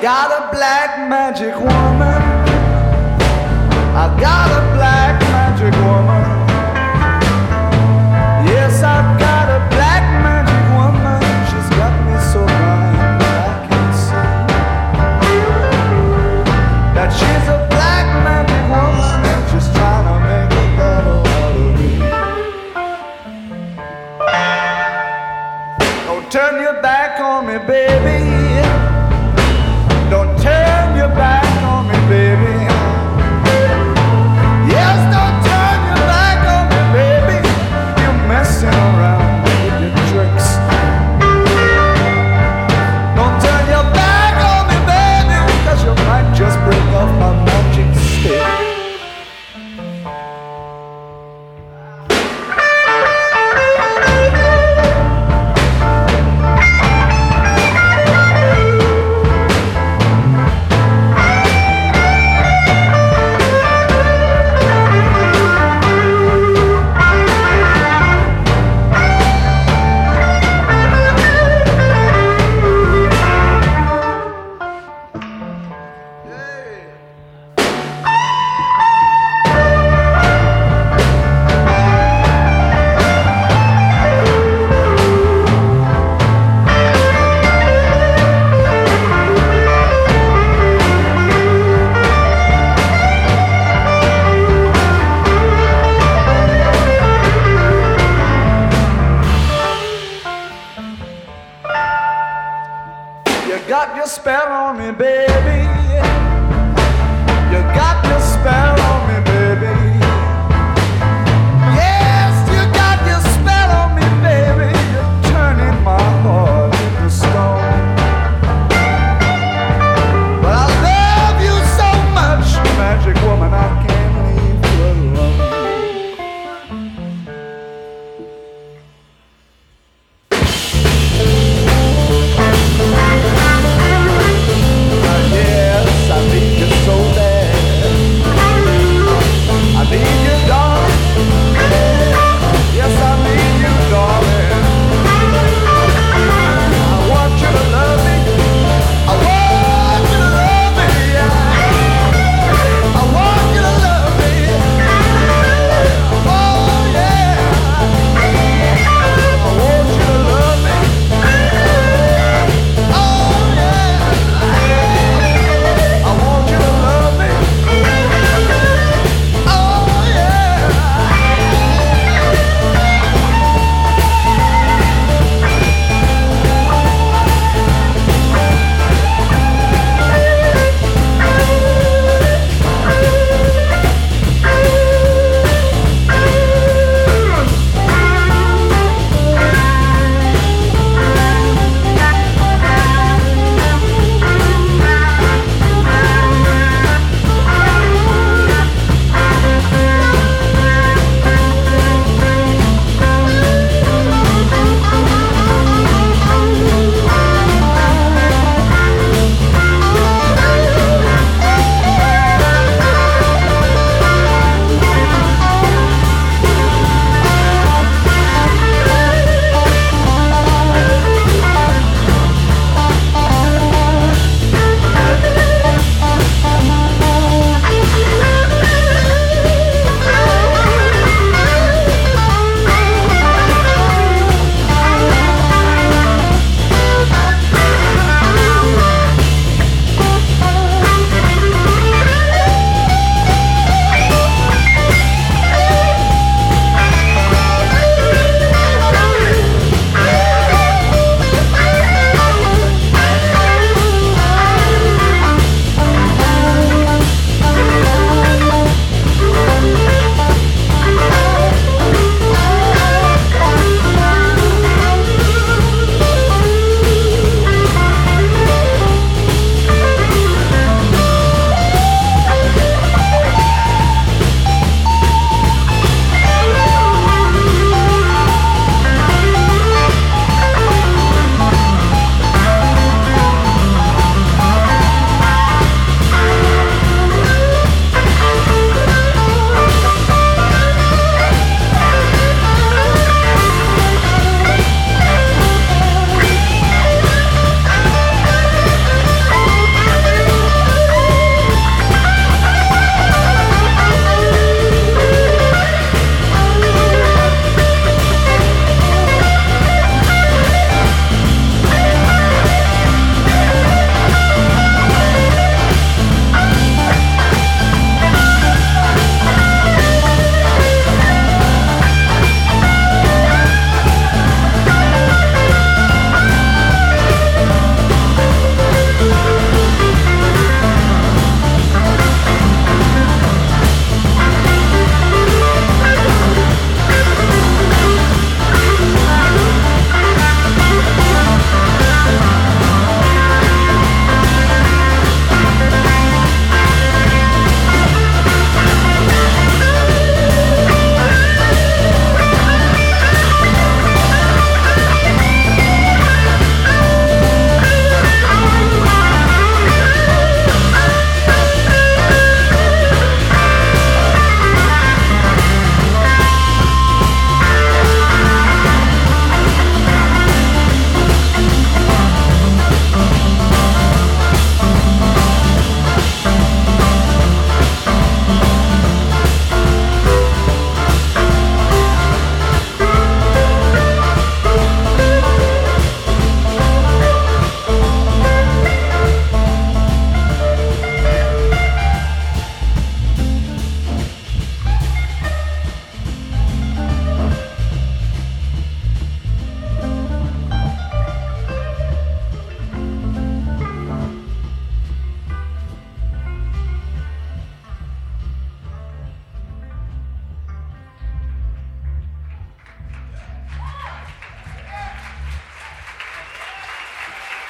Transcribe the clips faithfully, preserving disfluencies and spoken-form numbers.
got a black magic woman. I got a black magic woman. Yes, I've got a black magic woman. She's got me so blind I can't see that she's a black magic woman. She's trying to make a devil out of me. Don't turn your back on me, baby. Don't turn your back on me, baby. Yes, don't turn your back on me, baby. You're messing around with your tricks. Don't turn your back on me, baby, cause you might just break off my magic stick. You got your spell on me, baby. You got your spell on me, baby. Yes, you got your spell on me, baby. You're turning my heart into stone. But I love you so much, magic woman, I can't leave you alone. Yeah.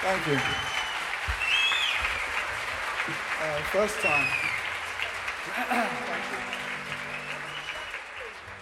Thank you. Uh, first time.